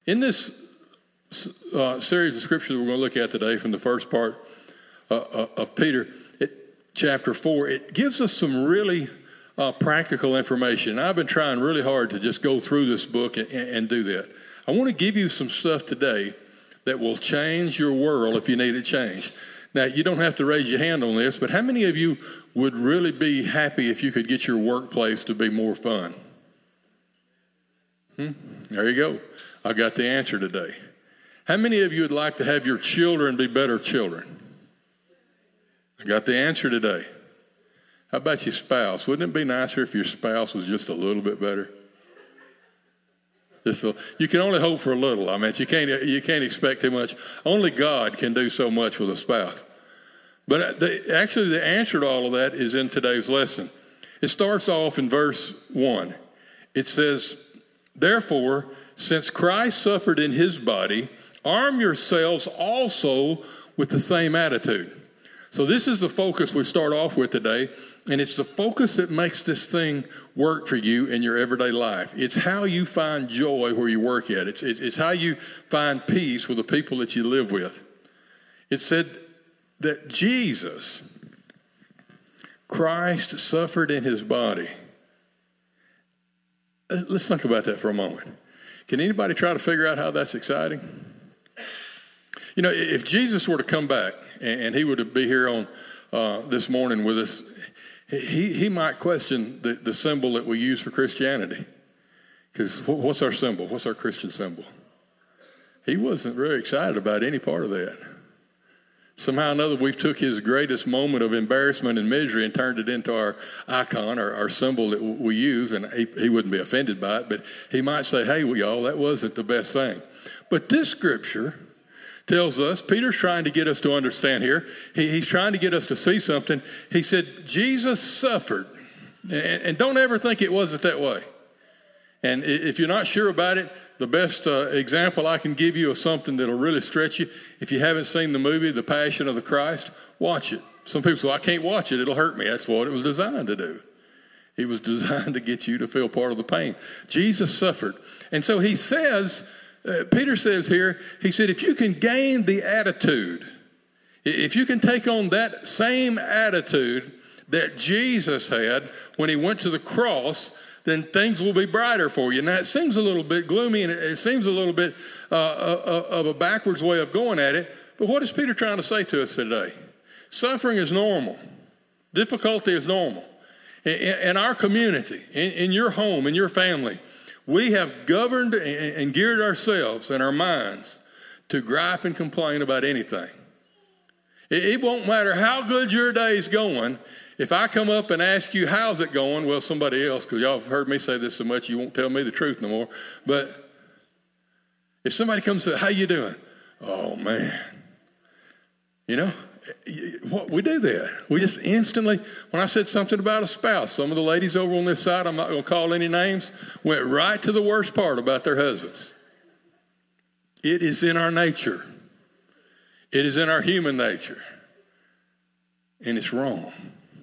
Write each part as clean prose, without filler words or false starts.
In this series of scripture that we're going to look at today from the first part of Peter, chapter 4, it gives us some really practical information. I've been trying really hard to just go through this book and do that. I want to give you some stuff today that will change your world if you need it changed. Now, you don't have to raise your hand on this, but how many of you would really be happy if you could get your workplace to be more fun? There you go. I got the answer today. How many of you would like to have your children be better children? I got the answer today. How about your spouse? Wouldn't it be nicer if your spouse was just a little bit better? You can only hope for a little. I mean, you can't expect too much. Only God can do so much with a spouse. But actually, the answer to all of that is in today's lesson. It starts off in verse 1. It says, "Therefore, since Christ suffered in his body, arm yourselves also with the same attitude." So this is the focus we start off with today, and it's the focus that makes this thing work for you in your everyday life. It's how you find joy where you work at. It's how you find peace with the people that you live with. It said that Jesus, Christ, suffered in his body. Let's think about that for a moment. Can anybody try to figure out how that's exciting? You know, if Jesus were to come back and he would be here on this morning with us, he might question the symbol that we use for Christianity. Because what's our symbol? What's our Christian symbol? He wasn't very excited about any part of that. Somehow or another, we've took his greatest moment of embarrassment and misery and turned it into our icon, our symbol that we use, and he wouldn't be offended by it, but he might say, hey, y'all, that wasn't the best thing. But this scripture tells us, Peter's trying to get us to understand here, he's trying to get us to see something. He said, Jesus suffered, and don't ever think it wasn't that way. And if you're not sure about it, the best example I can give you of something that'll really stretch you, if you haven't seen the movie, The Passion of the Christ, watch it. Some people say, I can't watch it, it'll hurt me. That's what it was designed to do. It was designed to get you to feel part of the pain. Jesus suffered. And so he says, Peter says here, he said, if you can gain the attitude, if you can take on that same attitude that Jesus had when he went to the cross, then things will be brighter for you. Now, it seems a little bit gloomy, and it seems a little bit of a backwards way of going at it. But what is Peter trying to say to us today? Suffering is normal. Difficulty is normal. In our community, in your home, in your family, we have governed and geared ourselves and our minds to gripe and complain about anything. It won't matter how good your day's going. If I come up and ask you, how's it going? Well, somebody else, because y'all have heard me say this so much, you won't tell me the truth no more. But if somebody comes and says, how you doing? Oh, man. You know, we do that. We just instantly, when I said something about a spouse, some of the ladies over on this side, I'm not going to call any names, went right to the worst part about their husbands. It is in our nature. It is in our human nature. And it's wrong.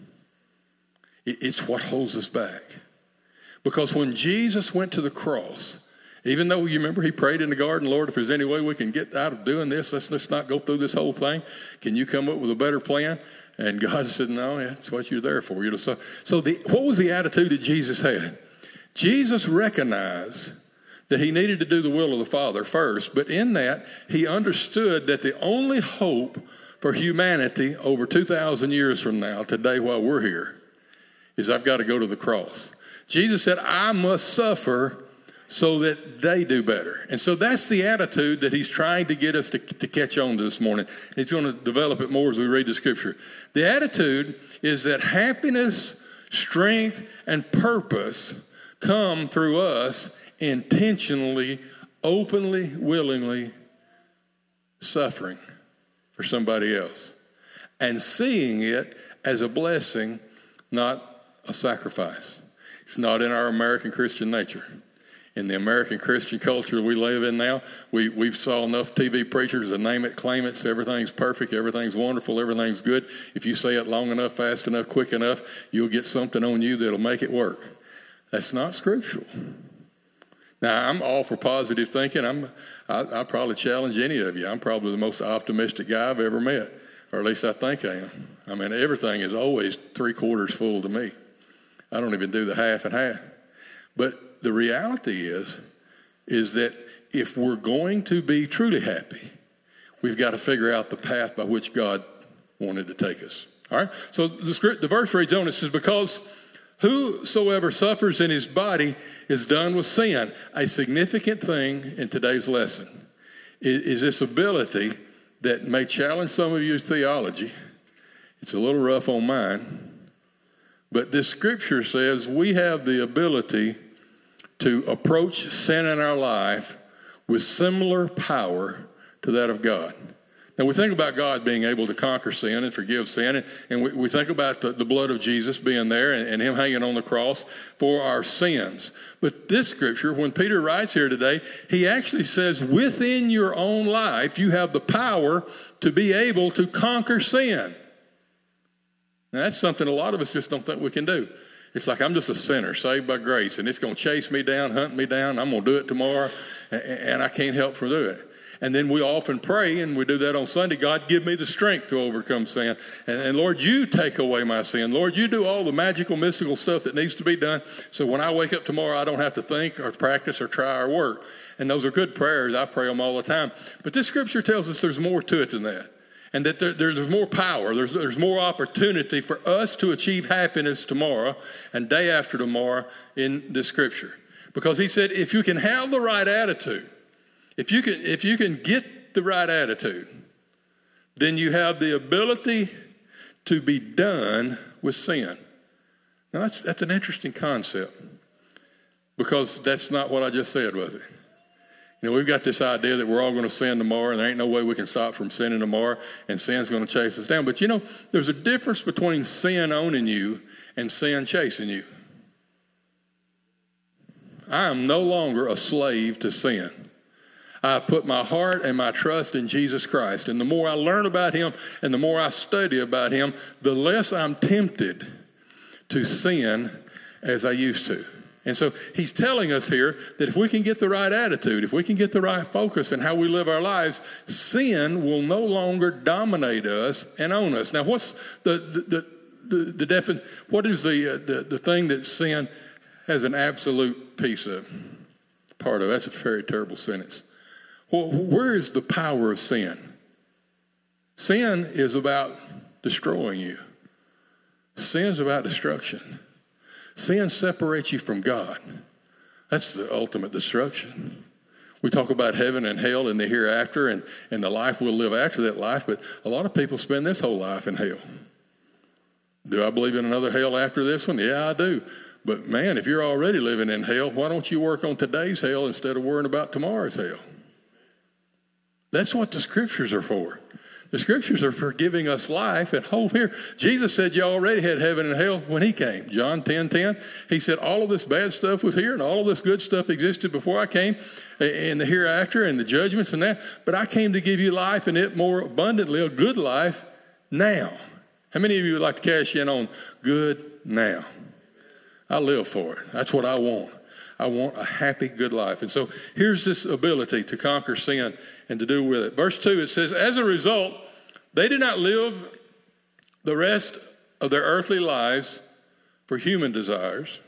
It's what holds us back. Because when Jesus went to the cross, even though you remember he prayed in the garden, Lord, if there's any way we can get out of doing this, let's not go through this whole thing. Can you come up with a better plan? And God said, no, that's what you're there for. So what was the attitude that Jesus had? Jesus recognized that he needed to do the will of the Father first, but in that, he understood that the only hope for humanity over 2,000 years from now, today while we're here, is I've got to go to the cross. Jesus said, I must suffer so that they do better. And so that's the attitude that he's trying to get us to catch on to this morning. He's going to develop it more as we read the scripture. The attitude is that happiness, strength, and purpose come through us intentionally, openly, willingly suffering for somebody else and seeing it as a blessing, not a sacrifice. It's not in our American Christian nature. In the American Christian culture we live in now, we've saw enough TV preachers that name it, claim it, say everything's perfect, everything's wonderful, everything's good. If you say it long enough, fast enough, quick enough, you'll get something on you that'll make it work. That's not scriptural. Now, I'm all for positive thinking. I probably challenge any of you. I'm probably the most optimistic guy I've ever met, or at least I think I am. I mean, everything is always 3/4 full to me. I don't even do the half and half. But the reality is that if we're going to be truly happy, we've got to figure out the path by which God wanted to take us. All right? So the verse reads on, it says, because whosoever suffers in his body is done with sin. A significant thing in today's lesson is this ability that may challenge some of your theology. It's a little rough on mine. But this scripture says we have the ability to approach sin in our life with similar power to that of God. Now, we think about God being able to conquer sin and forgive sin, and we think about the blood of Jesus being there and him hanging on the cross for our sins. But this scripture, when Peter writes here today, he actually says within your own life, you have the power to be able to conquer sin. Now, that's something a lot of us just don't think we can do. It's like I'm just a sinner saved by grace, and it's going to chase me down, hunt me down. I'm going to do it tomorrow, and I can't help from doing it. And then we often pray, and we do that on Sunday, God, give me the strength to overcome sin. And Lord, you take away my sin. Lord, you do all the magical, mystical stuff that needs to be done, so when I wake up tomorrow, I don't have to think or practice or try or work. And those are good prayers. I pray them all the time. But this scripture tells us there's more to it than that. And that there's more power, there's more opportunity for us to achieve happiness tomorrow and day after tomorrow in this scripture. Because he said, if you can have the right attitude, if you can get the right attitude, then you have the ability to be done with sin. Now that's an interesting concept, because that's not what I just said, was it? You know, we've got this idea that we're all going to sin tomorrow, and there ain't no way we can stop from sinning tomorrow, and sin's going to chase us down. But you know, there's a difference between sin owning you and sin chasing you. I am no longer a slave to sin. I've put my heart and my trust in Jesus Christ. And the more I learn about him and the more I study about him, the less I'm tempted to sin as I used to. And so he's telling us here that if we can get the right attitude, if we can get the right focus in how we live our lives, sin will no longer dominate us and own us. Now, what's the what is the thing that sin has an absolute piece of, part of? That's a very terrible sentence. Well, where is the power of sin? Sin is about destroying you. Sin is about destruction. Sin separates you from God. That's the ultimate destruction. We talk about heaven and hell and the hereafter and the life we'll live after that life, but a lot of people spend this whole life in hell. Do I believe in another hell after this one? Yeah, I do. But man, if you're already living in hell, why don't you work on today's hell instead of worrying about tomorrow's hell? That's what the scriptures are for. The scriptures are for giving us life and hope here. Jesus said you already had heaven and hell when he came. John 10:10. He said all of this bad stuff was here and all of this good stuff existed before I came, in the hereafter and the judgments and that. But I came to give you life and it more abundantly, a good life now. How many of you would like to cash in on good now? I live for it. That's what I want. I want a happy, good life. And so here's this ability to conquer sin and to do with it. Verse 2, it says, as a result, they did not live the rest of their earthly lives for human desires,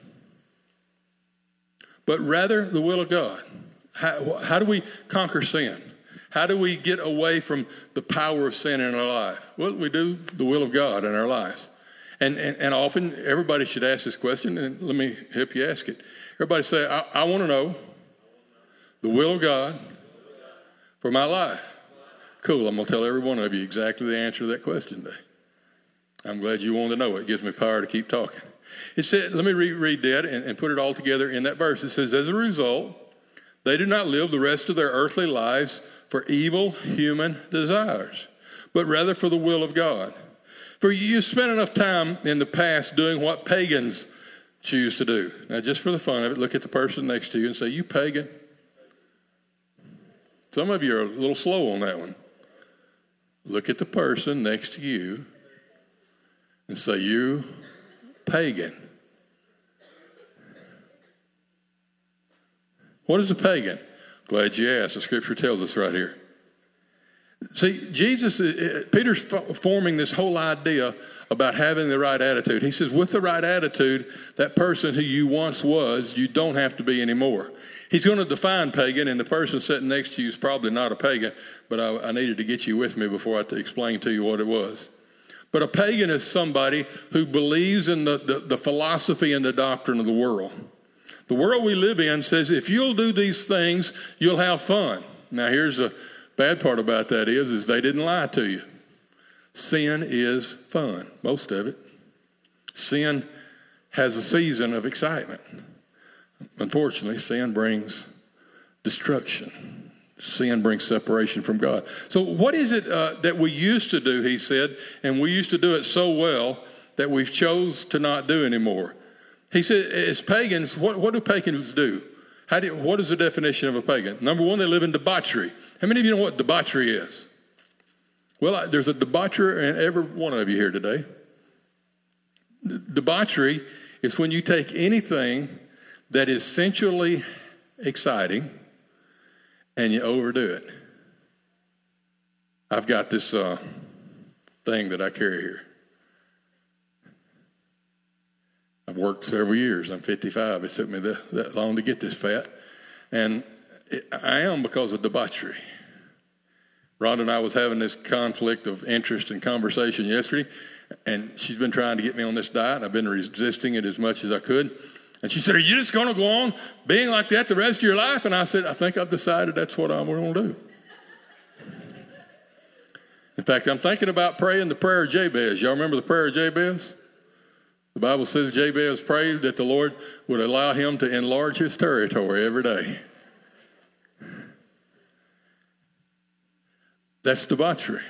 but rather the will of God. How do we conquer sin? How do we get away from the power of sin in our life? Well, we do the will of God in our lives. And often everybody should ask this question, and let me help you ask it. Everybody say, I want to know the will of God for my life. Cool, I'm going to tell every one of you exactly the answer to that question today. I'm glad you want to know it. It gives me power to keep talking. It said, let me reread that and put it all together in that verse. It says, as a result, they do not live the rest of their earthly lives for evil human desires, but rather for the will of God. For you spent enough time in the past doing what pagans choose to do. Now, just for the fun of it, look at the person next to you and say, you pagan. Some of you are a little slow on that one. Look at the person next to you and say, you pagan. What is a pagan? Glad you asked. The scripture tells us right here. See, Peter's forming this whole idea about having the right attitude. He says, with the right attitude, that person who you once was, you don't have to be anymore. He's going to define pagan, and the person sitting next to you is probably not a pagan, but I needed to get you with me before I explain to you what it was. But a pagan is somebody who believes in the philosophy and the doctrine of the world. The world we live in says, if you'll do these things, you'll have fun. Now, here's the bad part about that is they didn't lie to you. Sin is fun, most of it. Sin has a season of excitement. Unfortunately, sin brings destruction. Sin brings separation from God. So what is it that we used to do, he said, and we used to do it so well that we've chose to not do anymore? He said, as pagans, what do pagans do? What is the definition of a pagan? Number one, they live in debauchery. How many of you know what debauchery is? Well, there's a debaucher in every one of you here today. Debauchery is when you take anything that is sensually exciting and you overdo it. I've got this thing that I carry here. I've worked several years. I'm 55. It took me that long to get this fat. And I am because of debauchery. Rhonda and I was having this conflict of interest and conversation yesterday, and she's been trying to get me on this diet, and I've been resisting it as much as I could. And she said, are you just going to go on being like that the rest of your life? And I said, I think I've decided that's what I'm going to do. In fact, I'm thinking about praying the prayer of Jabez. Y'all remember the prayer of Jabez? The Bible says Jabez prayed that the Lord would allow him to enlarge his territory every day. That's debauchery.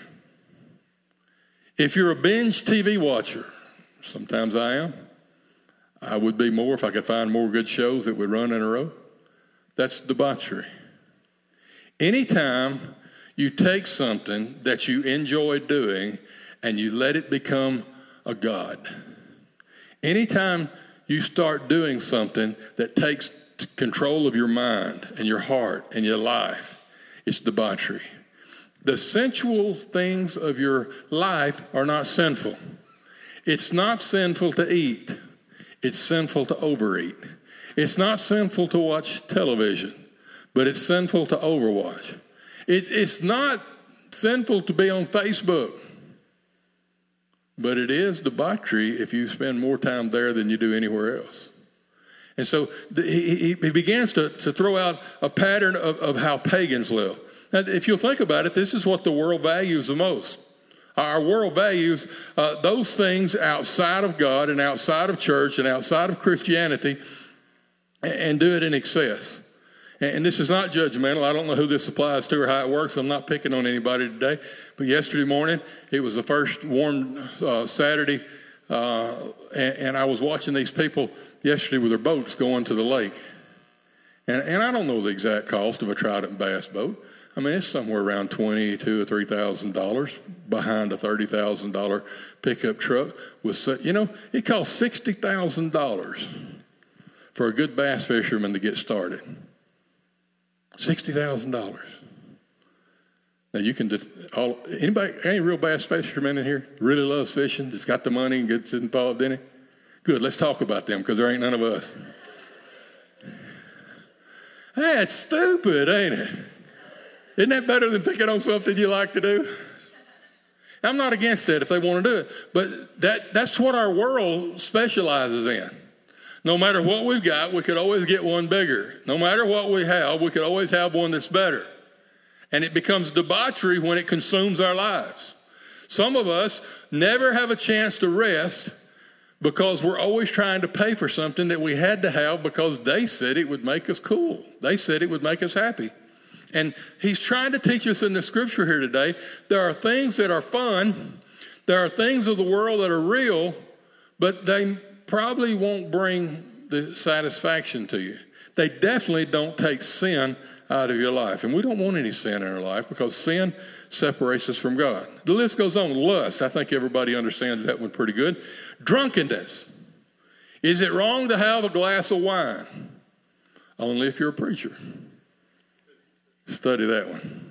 If you're a binge TV watcher, sometimes I am. I would be more if I could find more good shows that would run in a row. That's debauchery. Anytime you take something that you enjoy doing and you let it become a god. Anytime you start doing something that takes control of your mind and your heart and your life, it's debauchery. The sensual things of your life are not sinful. It's not sinful to eat. It's sinful to overeat. It's not sinful to watch television, but it's sinful to overwatch. It's not sinful to be on Facebook, but it is debauchery if you spend more time there than you do anywhere else. And so he begins to throw out a pattern of how pagans live. Now, if you'll think about it, this is what the world values the most. Our world values those things outside of God and outside of church and outside of Christianity and do it in excess. And this is not judgmental. I don't know who this applies to or how it works. I'm not picking on anybody today. But yesterday morning, it was the first warm Saturday, and I was watching these people yesterday with their boats going to the lake. And I don't know the exact cost of a Trident bass boat. I mean, it's somewhere around $22,000 or $3,000 behind a $30,000 pickup truck. It costs $60,000 for a good bass fisherman to get started. $60,000. Now you can anybody, any real bass fisherman in here really loves fishing, that's got the money and gets involved in it? Good, let's talk about them because there ain't none of us. That's stupid, ain't it? Isn't that better than picking on something you like to do? I'm not against that if they want to do it, but that's what our world specializes in. No matter what we've got, we could always get one bigger. No matter what we have, we could always have one that's better. And it becomes debauchery when it consumes our lives. Some of us never have a chance to rest because we're always trying to pay for something that we had to have because they said it would make us cool. They said it would make us happy. And he's trying to teach us in the scripture here today, there are things that are fun, there are things of the world that are real, but they probably won't bring the satisfaction to you. They definitely don't take sin out of your life. And we don't want any sin in our life because sin separates us from God. The list goes on. Lust, I think everybody understands that one pretty good. Drunkenness. Is it wrong to have a glass of wine? Only if you're a preacher. Study that one.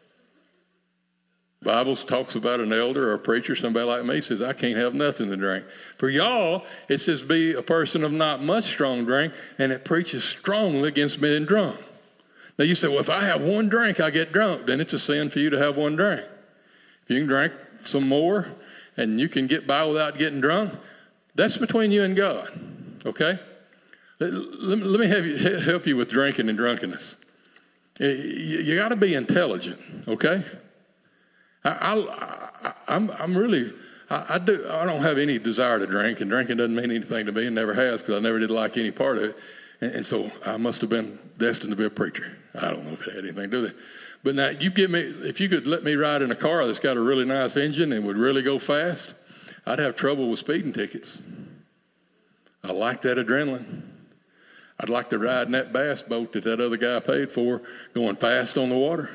Bible talks about an elder or a preacher, somebody like me says, I can't have nothing to drink. For y'all, it says be a person of not much strong drink, and it preaches strongly against being drunk. Now you say, well, if I have one drink, I get drunk. Then it's a sin for you to have one drink. If you can drink some more and you can get by without getting drunk, that's between you and God, okay? Let me help you with drinking and drunkenness. You got to be intelligent, okay? I don't have any desire to drink, and drinking doesn't mean anything to me and never has, because I never did like any part of it. And so I must have been destined to be a preacher. I don't know if it had anything to do with it. But now if you could let me ride in a car that's got a really nice engine and would really go fast, I'd have trouble with speeding tickets. I like that adrenaline. I'd like to ride in that bass boat that other guy paid for, going fast on the water.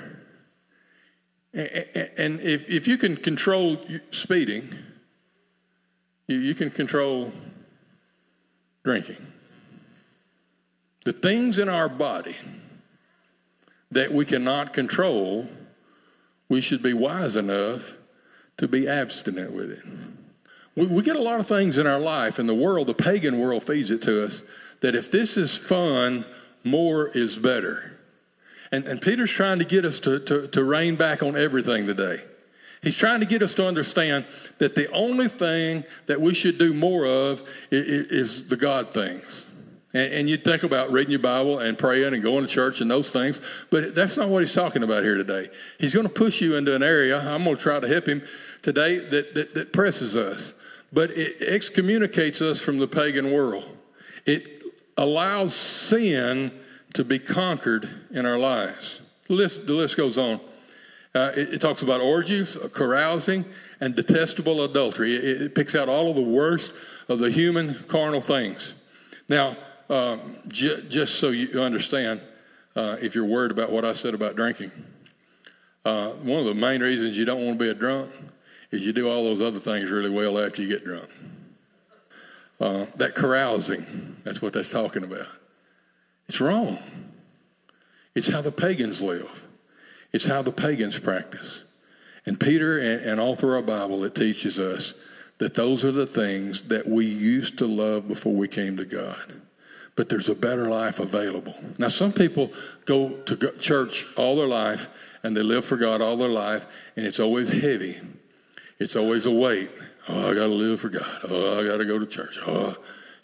And if you can control speeding, you can control drinking. The things in our body that we cannot control, we should be wise enough to be abstinent with it. We get a lot of things in our life, and the world, the pagan world, feeds it to us, that if this is fun, more is better. And Peter's trying to get us to rein back on everything today. He's trying to get us to understand that the only thing that we should do more of is the God things. And you think about reading your Bible and praying and going to church and those things, but that's not what he's talking about here today. He's going to push you into an area, I'm going to try to help him today, that presses us. But it excommunicates us from the pagan world. It allows sin to be conquered in our lives. The list goes on. It talks about orgies, carousing, and detestable adultery. It picks out all of the worst of the human carnal things. Now, just so you understand, if you're worried about what I said about drinking, one of the main reasons you don't want to be a drunk is you do all those other things really well after you get drunk. That carousing, that's what that's talking about. It's wrong. It's how the pagans live. It's how the pagans practice. And Peter and all through our Bible, it teaches us that those are the things that we used to love before we came to God. But there's a better life available. Now, some people go to church all their life, and they live for God all their life, and it's always heavy. It's always a weight. Oh, I got to live for God. Oh, I got to go to church. Oh,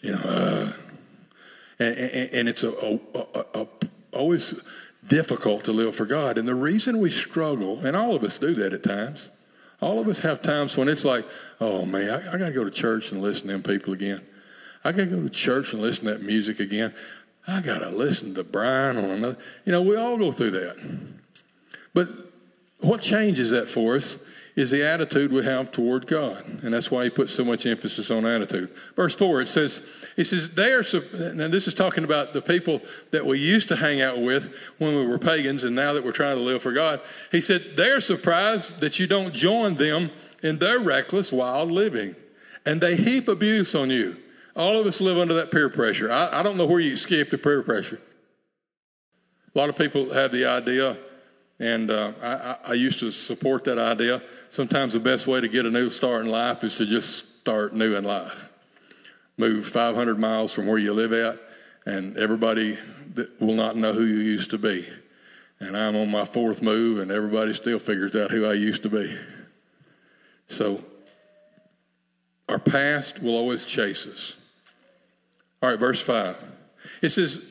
And it's always difficult to live for God. And the reason we struggle, and all of us do that at times, all of us have times when it's like, oh man, I got to go to church and listen to them people again. I got to go to church and listen to that music again. I got to listen to Brian on another. We all go through that. But what changes that for us is the attitude we have toward God. And that's why he puts so much emphasis on attitude. Verse 4, it says, they are, and this is talking about the people that we used to hang out with when we were pagans, and now that we're trying to live for God. He said, they're surprised that you don't join them in their reckless, wild living. And they heap abuse on you. All of us live under that peer pressure. I don't know where you escape the peer pressure. A lot of people have the idea, and I used to support that idea. Sometimes the best way to get a new start in life is to just start new in life. Move 500 miles from where you live at, and everybody will not know who you used to be. And I'm on my fourth move, and everybody still figures out who I used to be. So our past will always chase us. All right, verse 5. It says,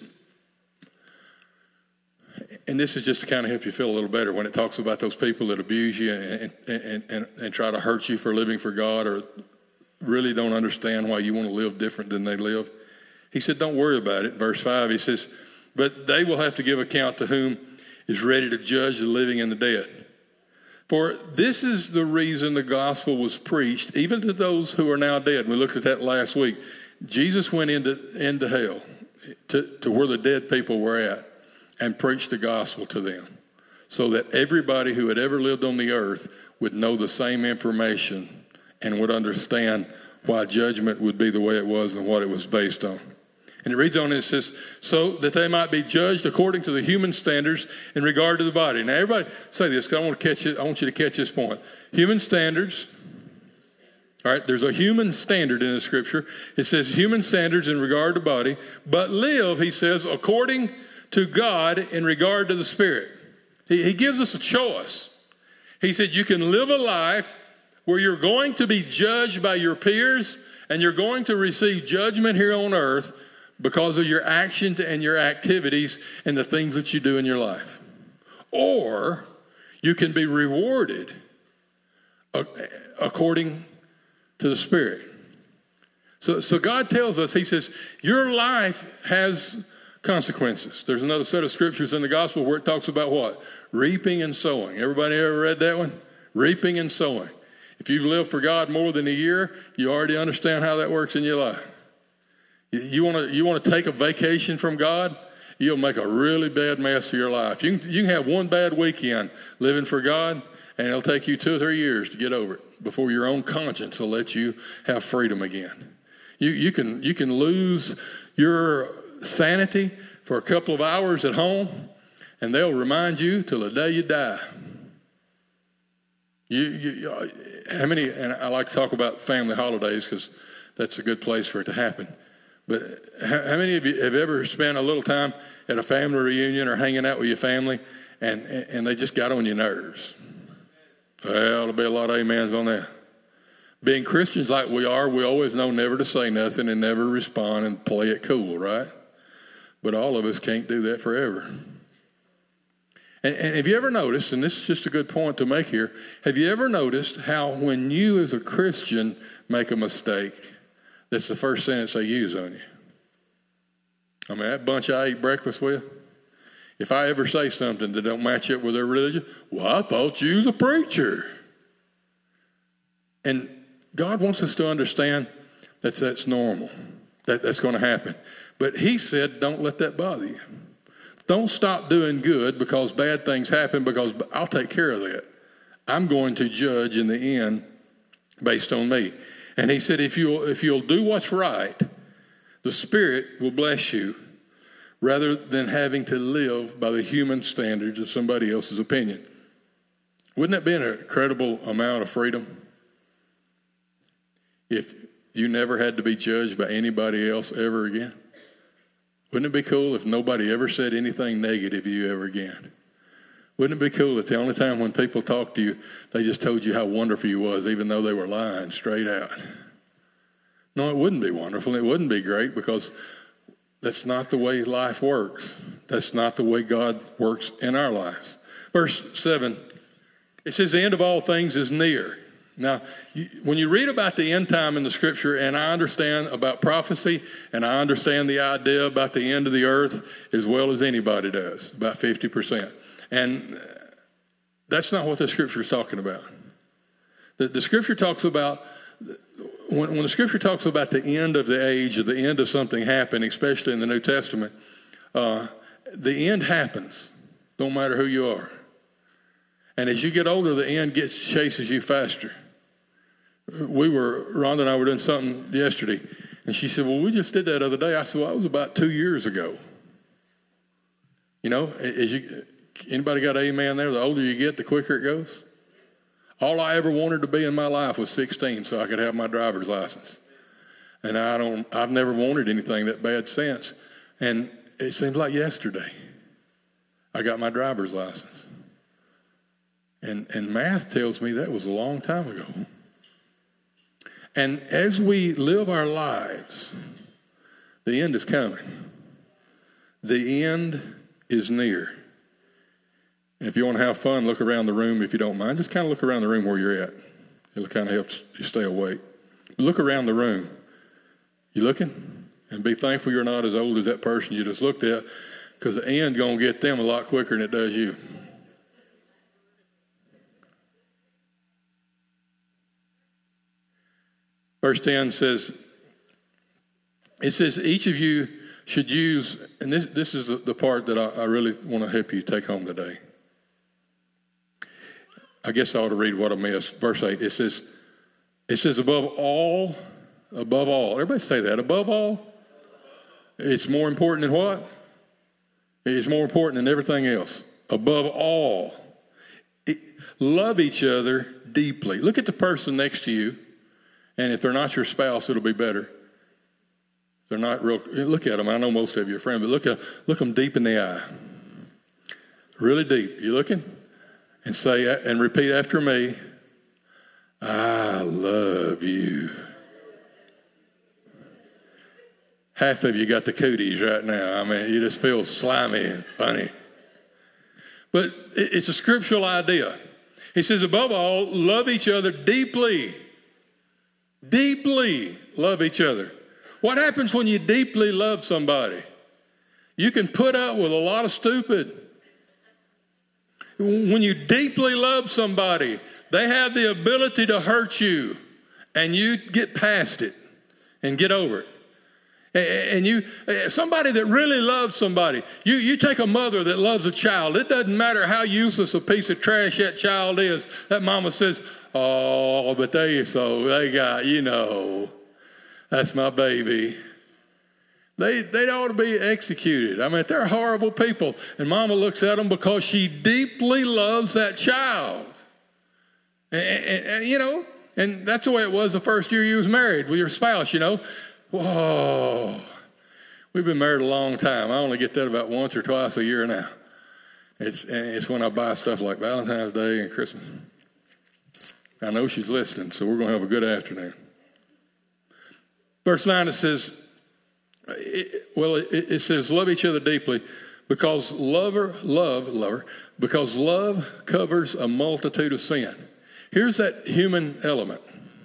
and this is just to kind of help you feel a little better when it talks about those people that abuse you and try to hurt you for living for God, or really don't understand why you want to live different than they live. He said, don't worry about it. Verse 5, he says, but they will have to give account to whom is ready to judge the living and the dead. For this is the reason the gospel was preached, even to those who are now dead. We looked at that last week. Jesus went into hell, to where the dead people were at, and preached the gospel to them, so that everybody who had ever lived on the earth would know the same information and would understand why judgment would be the way it was and what it was based on. And it reads on and it says, so that they might be judged according to the human standards in regard to the body. Now, everybody say this, because I want you to catch this point. Human standards, all right, there's a human standard in the scripture. It says human standards in regard to body, but live, he says, according to God in regard to the spirit. He gives us a choice. He said you can live a life where you're going to be judged by your peers and you're going to receive judgment here on earth because of your actions and your activities and the things that you do in your life. Or you can be rewarded according to the Spirit. So God tells us, he says, your life has consequences. There's another set of scriptures in the gospel where it talks about what? Reaping and sowing. Everybody ever read that one? Reaping and sowing. If you've lived for God more than a year, you already understand how that works in your life. You want to take a vacation from God, you'll make a really bad mess of your life. You can have one bad weekend living for God, and it'll take you 2 or 3 years to get over it before your own conscience will let you have freedom again. You can lose your sanity for a couple of hours at home, and they'll remind you till the day you die. How many? And I like to talk about family holidays because that's a good place for it to happen. But how many of you have ever spent a little time at a family reunion or hanging out with your family, and they just got on your nerves? Well, there'll be a lot of amens on that. Being Christians like we are, we always know never to say nothing and never respond and play it cool, right? But all of us can't do that forever. And have you ever noticed, and this is just a good point to make here, have you ever noticed how when you as a Christian make a mistake, that's the first sentence they use on you? I mean, that bunch I ate breakfast with, if I ever say something that don't match up with their religion, well, I thought you was a preacher. And God wants us to understand that's normal, that's going to happen. But he said, don't let that bother you. Don't stop doing good because bad things happen, because I'll take care of that. I'm going to judge in the end based on me. And he said, if you'll do what's right, the Spirit will bless you rather than having to live by the human standards of somebody else's opinion. Wouldn't that be an incredible amount of freedom? If you never had to be judged by anybody else ever again? Wouldn't it be cool if nobody ever said anything negative of you ever again? Wouldn't it be cool if the only time when people talked to you, they just told you how wonderful you was, even though they were lying straight out? No, it wouldn't be wonderful. It wouldn't be great, because that's not the way life works. That's not the way God works in our lives. Verse 7, it says, the end of all things is near. Now, when you read about the end time in the scripture, and I understand about prophecy, and I understand the idea about the end of the earth as well as anybody does, about 50%. And that's not what the scripture is talking about. The scripture talks about, when the scripture talks about the end of the age, or the end of something happening, especially in the New Testament, the end happens, no matter who you are. And as you get older, the end chases you faster. Rhonda and I were doing something yesterday, and she said, well, we just did that other day. I said, well, that was about 2 years ago. You know, anybody got an amen there? The older you get, the quicker it goes. All I ever wanted to be in my life was 16 so I could have my driver's license. And I've never wanted anything that bad since. And it seems like yesterday I got my driver's license. And math tells me that was a long time ago. And as we live our lives, the end is coming. The end is near. And if you want to have fun, look around the room if you don't mind. Just kind of look around the room where you're at. It'll kind of help you stay awake. But look around the room. You looking? And be thankful you're not as old as that person you just looked at, because the end's going to get them a lot quicker than it does you. Verse 10 says, each of you should use, and this is the part that I really want to help you take home today. I guess I ought to read what I missed. Verse 8, it says above all, everybody say that, above all. It's more important than what? It's more important than everything else. Above all, love each other deeply. Look at the person next to you, and if they're not your spouse, it'll be better. If they're not real, look at them. I know most of you are friends, but look them deep in the eye. Really deep. You looking? And say, and repeat after me, I love you. Half of you got the cooties right now. I mean, you just feel slimy and funny. But it's a scriptural idea. He says, above all, love each other deeply. Deeply love each other. What happens when you deeply love somebody? You can put up with a lot of stupid. When you deeply love somebody, they have the ability to hurt you, and you get past it and get over it. And somebody that really loves somebody, you take a mother that loves a child. It doesn't matter how useless a piece of trash that child is. That mama says, oh, but they got, that's my baby. They ought to be executed. I mean, they're horrible people. And mama looks at them because she deeply loves that child. And that's the way it was the first year you was married with your spouse, Whoa, we've been married a long time. I only get that about once or twice a year now. It's when I buy stuff like Valentine's Day and Christmas. I know she's listening, so we're going to have a good afternoon. Verse 9, it says, it says, love each other deeply because because love covers a multitude of sin. Here's that human element.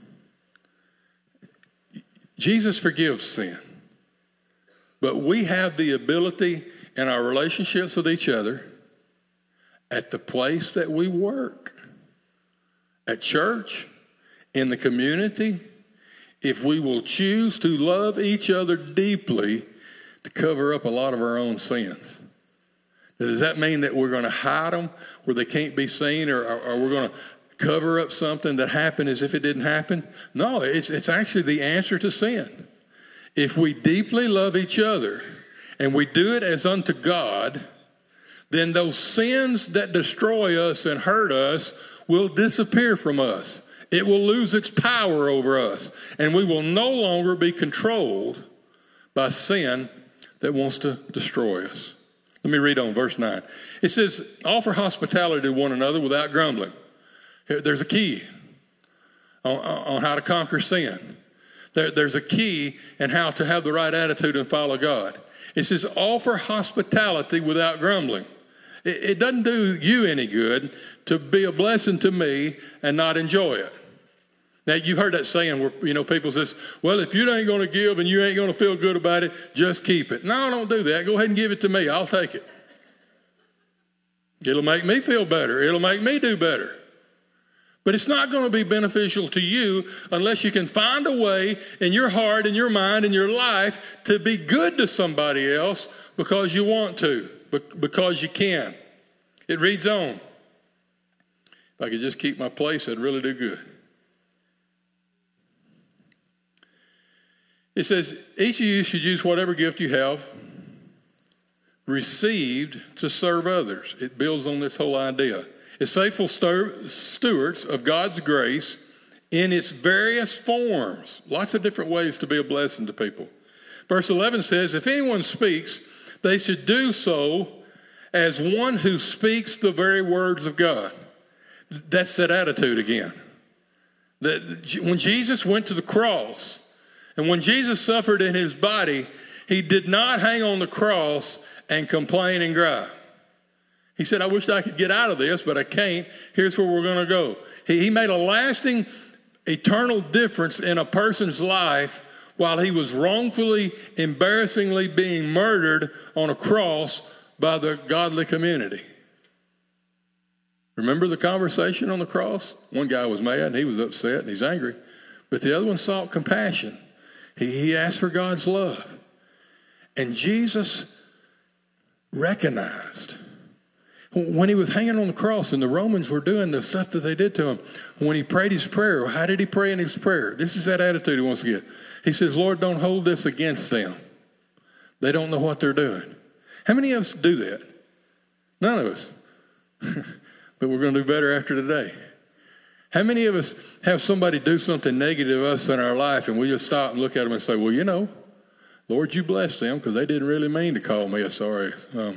Jesus forgives sin, but we have the ability in our relationships with each other, at the place that we work, at church, in the community, if we will choose to love each other deeply, to cover up a lot of our own sins. Does that mean that we're going to hide them where they can't be seen, or we're going to cover up something that happened as if it didn't happen? No, it's actually the answer to sin. If we deeply love each other and we do it as unto God, then those sins that destroy us and hurt us will disappear from us. It will lose its power over us, and we will no longer be controlled by sin that wants to destroy us. Let me read on verse 9. It says, offer hospitality to one another without grumbling. There's a key on how to conquer sin. There's a key in how to have the right attitude and follow God. It says, offer hospitality without grumbling. It doesn't do you any good to be a blessing to me and not enjoy it. Now, you've heard that saying where, people says, well, if you ain't going to give and you ain't going to feel good about it, just keep it. No, don't do that. Go ahead and give it to me. I'll take it. It'll make me feel better. It'll make me do better. But it's not going to be beneficial to you unless you can find a way in your heart, in your mind, in your life to be good to somebody else because you want to, because you can. It reads on. If I could just keep my place, I'd really do good. It says, each of you should use whatever gift you have received to serve others. It builds on this whole idea. As faithful stewards of God's grace in its various forms. Lots of different ways to be a blessing to people. Verse 11 says, if anyone speaks, they should do so as one who speaks the very words of God. That's that attitude again. That when Jesus went to the cross, and when Jesus suffered in his body, he did not hang on the cross and complain and gripe. He said, I wish I could get out of this, but I can't. Here's where we're going to go. He made a lasting, eternal difference in a person's life while he was wrongfully, embarrassingly being murdered on a cross by the godly community. Remember the conversation on the cross? One guy was mad and he was upset and he's angry. But the other one sought compassion. He asked for God's love. And Jesus recognized when he was hanging on the cross and the Romans were doing the stuff that they did to him, when he prayed his prayer, how did he pray in his prayer? This is that attitude he wants to get. He says, Lord, don't hold this against them. They don't know what they're doing. How many of us do that? None of us. But we're going to do better after today. How many of us have somebody do something negative to us in our life and we just stop and look at them and say, well, you know, Lord, you bless them because they didn't really mean to call me a sorry.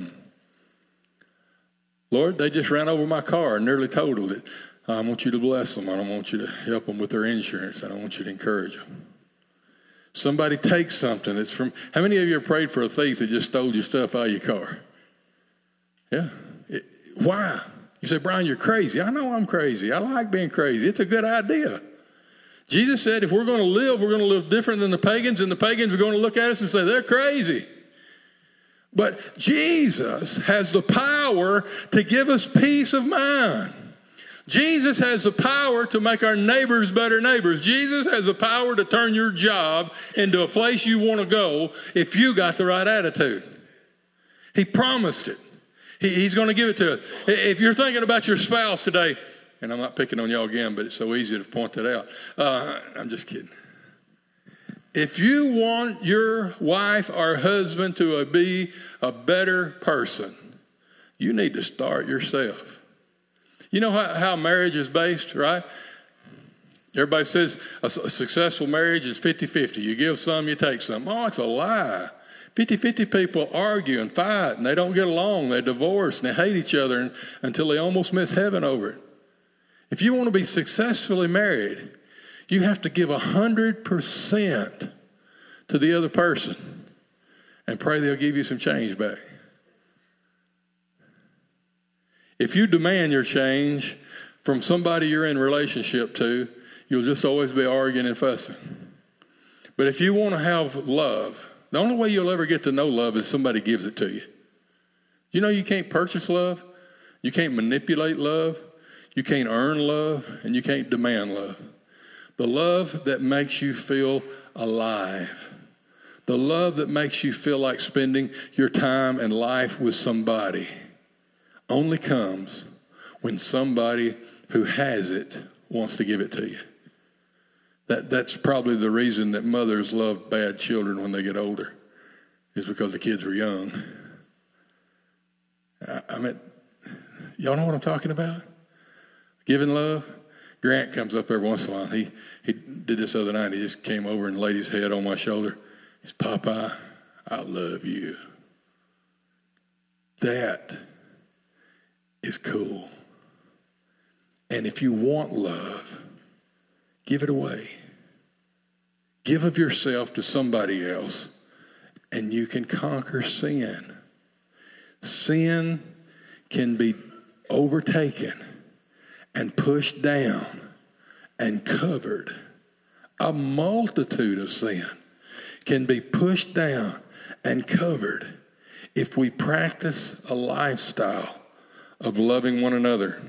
Lord, they just ran over my car and nearly totaled it. I want you to bless them. I don't want you to help them with their insurance. I don't want you to encourage them. Somebody takes something that's from, how many of you have prayed for a thief that just stole your stuff out of your car? Yeah. Why? You say, Brian, you're crazy. I know I'm crazy. I like being crazy. It's a good idea. Jesus said if we're going to live different than the pagans, and the pagans are going to look at us and say, they're crazy. But Jesus has the power to give us peace of mind. Jesus has the power to make our neighbors better neighbors. Jesus has the power to turn your job into a place you want to go if you got the right attitude. He promised it. He's going to give it to us. If you're thinking about your spouse today, and I'm not picking on y'all again, but it's so easy to point that out. I'm just kidding. If you want your wife or husband to be a better person, you need to start yourself. You know how marriage is based, right? Everybody says a successful marriage is 50-50. You give some, you take some. Oh, it's a lie. 50-50 people argue and fight, and they don't get along. They divorce, and they hate each other until they almost miss heaven over it. If you want to be successfully married, you have to give 100% to the other person and pray they'll give you some change back. If you demand your change from somebody you're in relationship to, you'll just always be arguing and fussing. But if you want to have love, the only way you'll ever get to know love is somebody gives it to you. You know you can't purchase love, you can't manipulate love, you can't earn love, and you can't demand love. The love that makes you feel alive. The love that makes you feel like spending your time and life with somebody only comes when somebody who has it wants to give it to you. That's probably the reason that mothers love bad children when they get older, is because the kids were young. I mean, y'all know what I'm talking about? Giving love. Grant comes up every once in a while. He did this other night. He just came over and laid his head on my shoulder. He said, Popeye, I love you. That is cool. And if you want love, give it away. Give of yourself to somebody else, and you can conquer sin. Sin can be overtaken and pushed down and covered. A multitude of sin can be pushed down and covered if we practice a lifestyle of loving one another.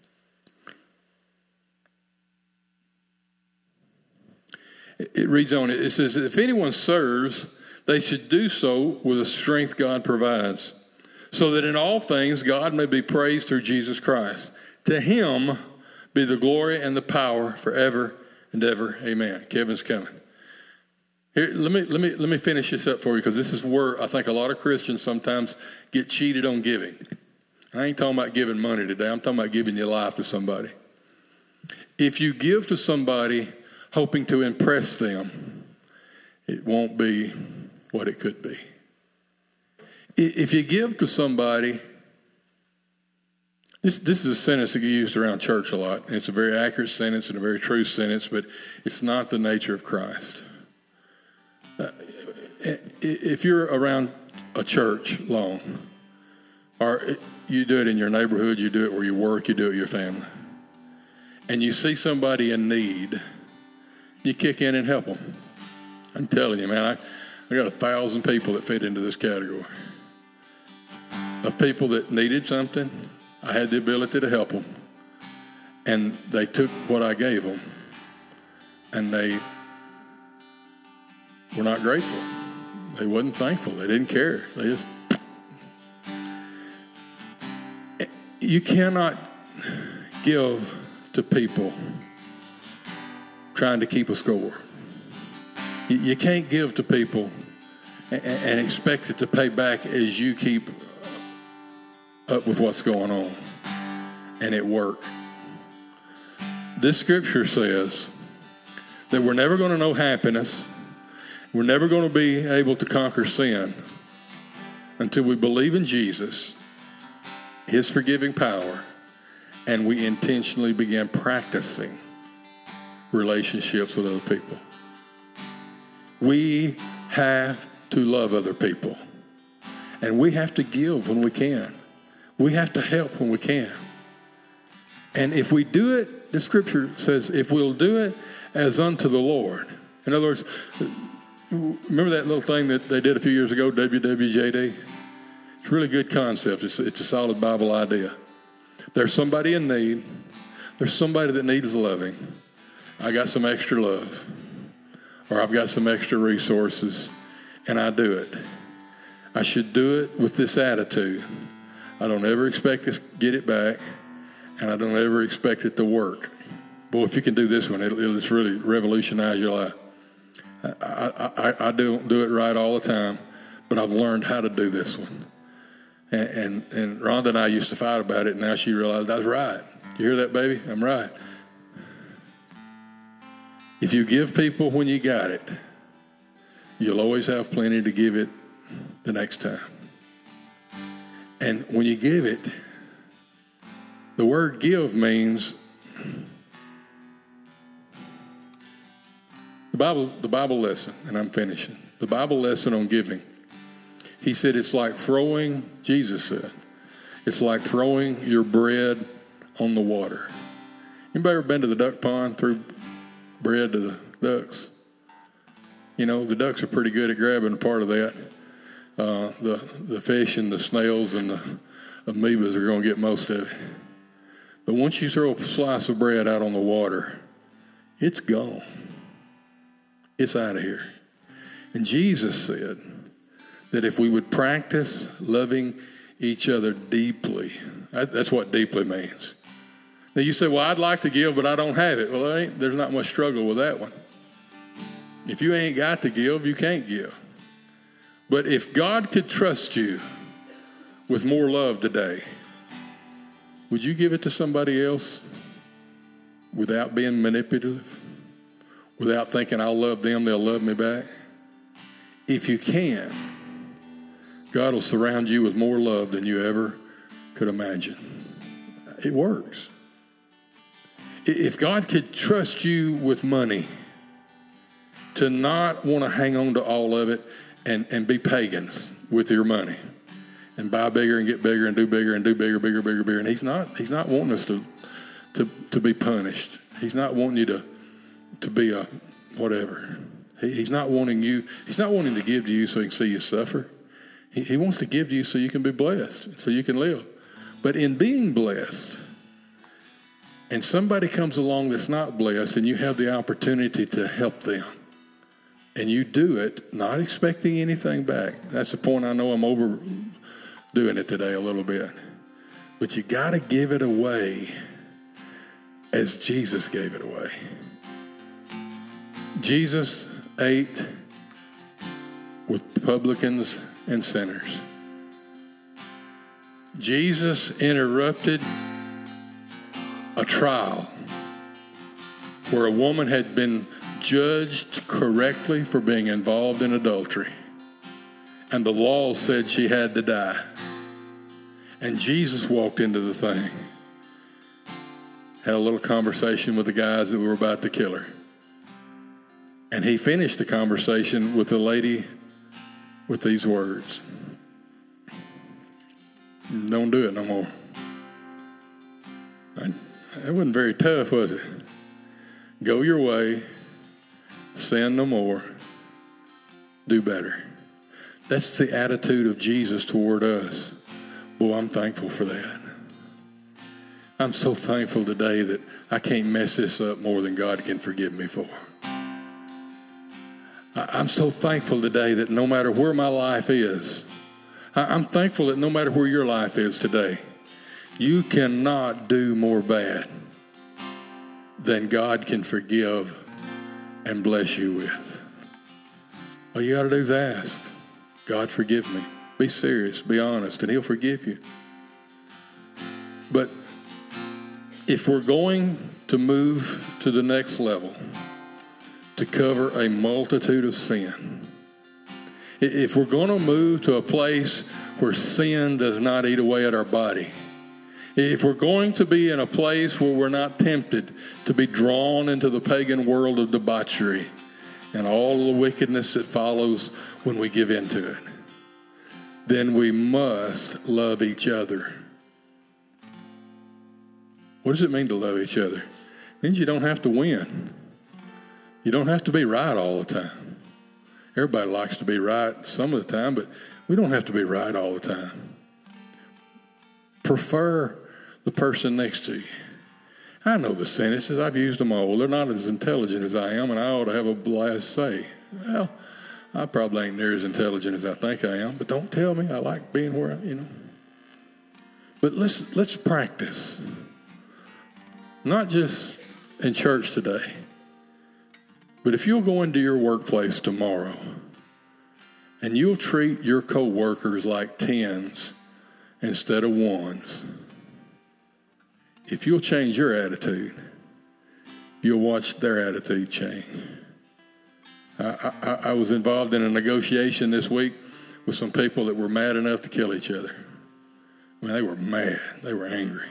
It reads on, it says, if anyone serves, they should do so with the strength God provides, so that in all things God may be praised through Jesus Christ. To him be the glory and the power forever and ever. Amen. Kevin's coming. Here, let me finish this up for you, because this is where I think a lot of Christians sometimes get cheated on giving. I ain't talking about giving money today. I'm talking about giving your life to somebody. If you give to somebody hoping to impress them, it won't be what it could be. If you give to somebody, this is a sentence that gets used around church a lot. It's a very accurate sentence and a very true sentence, but it's not the nature of Christ. If you're around a church long, or you do it in your neighborhood, you do it where you work, you do it with your family, and you see somebody in need, you kick in and help them. I'm telling you, man, I got 1,000 people that fit into this category of people that needed something. I had the ability to help them, and they took what I gave them, and they were not grateful. They wasn't thankful. They didn't care. They just... You cannot give to people trying to keep a score. You can't give to people and expect it to pay back as you keep up with what's going on. And it worked. This scripture says that we're never going to know happiness. We're never going to be able to conquer sin until we believe in Jesus, his forgiving power, and we intentionally begin practicing relationships with other people. We have to love other people, and we have to give when we can. We have to help when we can. And if we do it, the scripture says, if we'll do it as unto the Lord. In other words, remember that little thing that they did a few years ago, WWJD? It's a really good concept. It's a solid Bible idea. There's somebody in need. There's somebody that needs loving. I got some extra love. Or I've got some extra resources, and I do it. I should do it with this attitude. I don't ever expect to get it back, and I don't ever expect it to work. Boy, if you can do this one, it'll just really revolutionize your life. I don't do it right all the time, but I've learned how to do this one. And Rhonda and I used to fight about it, and now she realized I was right. You hear that, baby? I'm right. If you give people when you got it, you'll always have plenty to give it the next time. And when you give it, the word give means the Bible lesson, and I'm finishing. The Bible lesson on giving. He said it's like throwing, Jesus said, it's like throwing your bread on the water. Anybody ever been to the duck pond, threw bread to the ducks? You know, the ducks are pretty good at grabbing part of that. The fish and the snails and the amoebas are going to get most of it. But once you throw a slice of bread out on the water, it's gone. It's out of here. And Jesus said that if we would practice loving each other deeply, that's what deeply means. Now you say, well, I'd like to give, but I don't have it. Well, there's not much struggle with that one. If you ain't got to give, you can't give. But if God could trust you with more love today, would you give it to somebody else without being manipulative? Without thinking I'll love them, they'll love me back? If you can, God will surround you with more love than you ever could imagine. It works. If God could trust you with money, to not want to hang on to all of it and be pagans with your money and buy bigger and get bigger and do bigger and do bigger, bigger. And he's not wanting us to be punished. He's not wanting you to be a whatever. He's not wanting to give to you so he can see you suffer. He wants to give to you so you can be blessed, so you can live. But in being blessed, and somebody comes along that's not blessed, and you have the opportunity to help them, and you do it not expecting anything back. That's the point. I know I'm overdoing it today a little bit. But you got to give it away as Jesus gave it away. Jesus ate with publicans and sinners. Jesus interrupted a trial where a woman had been judged correctly for being involved in adultery. And the law said she had to die. And Jesus walked into the thing, had a little conversation with the guys that were about to kill her. And he finished the conversation with the lady with these words: "Don't do it no more." That wasn't very tough, was it? Go your way, sin no more, do better. That's the attitude of Jesus toward us. Boy, I'm thankful for that. I'm so thankful today that I can't mess this up more than God can forgive me for. I'm so thankful today that no matter where my life is, I'm thankful that no matter where your life is today, you cannot do more bad than God can forgive and bless you with. All you got to do is ask. God, forgive me. Be serious, be honest, and he'll forgive you. But if we're going to move to the next level, to cover a multitude of sin, if we're going to move to a place where sin does not eat away at our body, if we're going to be in a place where we're not tempted to be drawn into the pagan world of debauchery and all the wickedness that follows when we give into it, then we must love each other. What does it mean to love each other? It means you don't have to win. You don't have to be right all the time. Everybody likes to be right some of the time, but we don't have to be right all the time. Prefer the person next to you. I know the sentences. I've used them all. They're not as intelligent as I am, and I ought to have a last say. Well, I probably ain't near as intelligent as I think I am, but don't tell me. I like being where But let's practice. Not just in church today, but if you'll go into your workplace tomorrow and you'll treat your co-workers like 10s instead of 1s, if you'll change your attitude, you'll watch their attitude change. I was involved in a negotiation this week with some people that were mad enough to kill each other. I mean, they were mad. They were angry.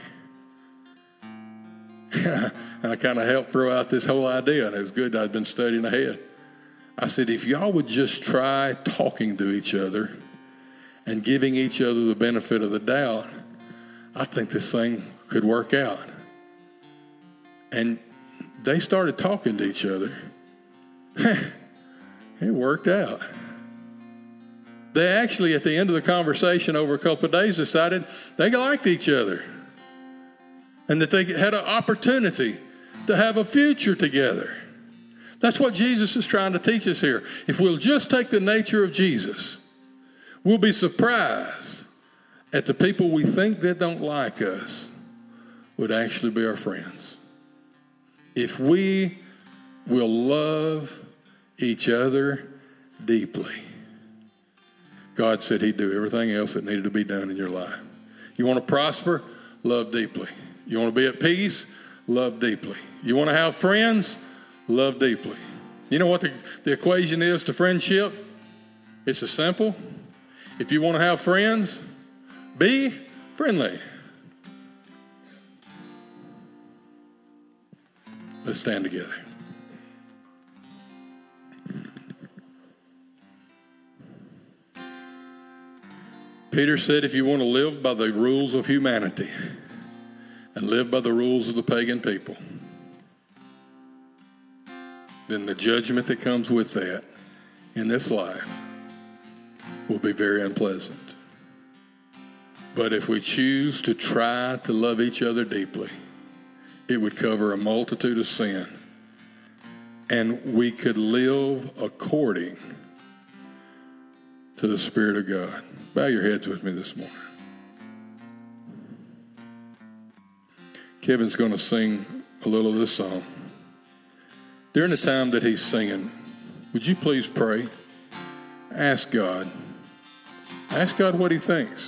And I kind of helped throw out this whole idea, and it was good. I'd been studying ahead. I said, if y'all would just try talking to each other and giving each other the benefit of the doubt, I think this thing could work out. And they started talking to each other. It worked out. They actually, at the end of the conversation over a couple of days, decided they liked each other and that they had an opportunity to have a future together. That's what Jesus is trying to teach us here. If we'll just take the nature of Jesus, we'll be surprised at the people we think that don't like us would actually be our friends. If we will love each other deeply. God said he'd do everything else that needed to be done in your life. You want to prosper? Love deeply. You want to be at peace? Love deeply. You want to have friends? Love deeply. You know what the equation is to friendship? It's as simple. If you want to have friends, be friendly. Let's stand together. Peter said, if you want to live by the rules of humanity and live by the rules of the pagan people, then the judgment that comes with that in this life will be very unpleasant. But if we choose to try to love each other deeply, it would cover a multitude of sin, and we could live according to the Spirit of God. Bow your heads with me this morning. Kevin's going to sing a little of this song. During the time that he's singing, would you please pray? Ask God. Ask God what he thinks.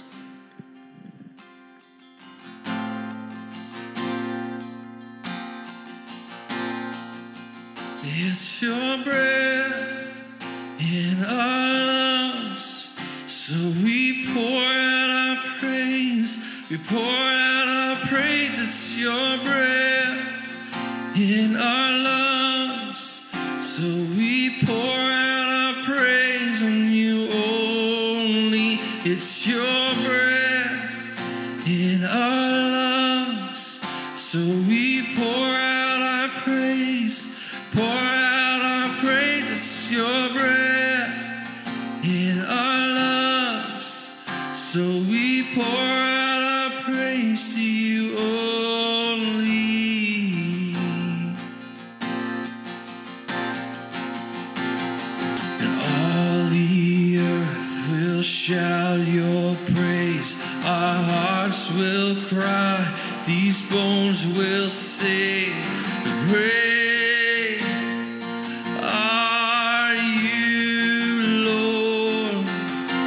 It's your breath in our lungs, so we pour out our praise. We pour out our praise. It's your breath in our lungs, so we pour out our praise on you only. It's your breath in our lungs, so we pour out our praise. Pour out our praise, it's your breath in our lungs. So we pour out our praise to you only. And all the earth will shout your praise. Our hearts will cry, these bones will sing. Great are you, Lord.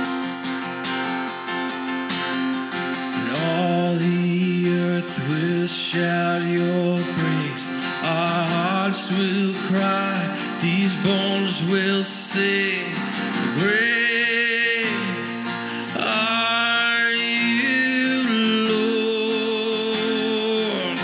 these bones will sing. Great are you, Lord.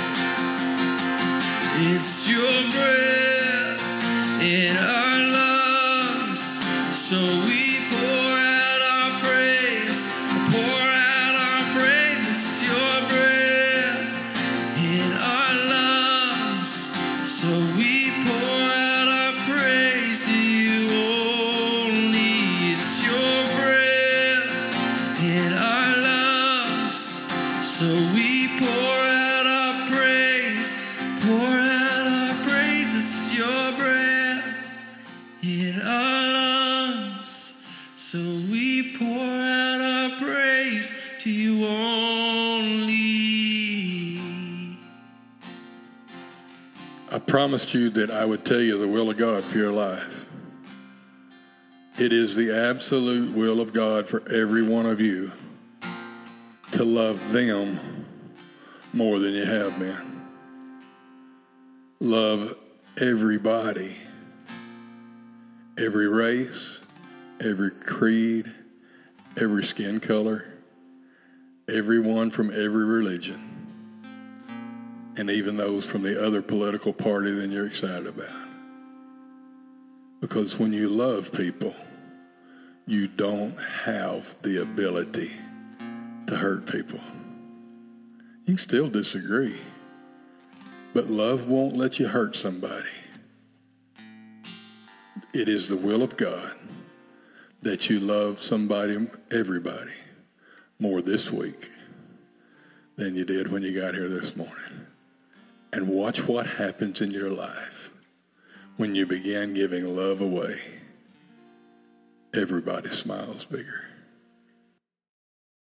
It's your breath in our lungs, so we pour out our praise. Pour out our praise. It's your breath in our lungs, so we pour out our praise to you only. It's your breath in our lungs, so we pour out our praise. Pour out our praise. It's your breath in our lungs, so we pour out our praise to you only. I promised you that I would tell you the will of God for your life. It is the absolute will of God for every one of you to love them more than you have been. Love everybody, every race, every creed, every skin color, everyone from every religion, and even those from the other political party than you're excited about. Because when you love people, you don't have the ability to hurt people. You can still disagree, but love won't let you hurt somebody. It is the will of God that you love somebody, everybody, more this week than you did when you got here this morning. And watch what happens in your life when you begin giving love away. Everybody smiles bigger.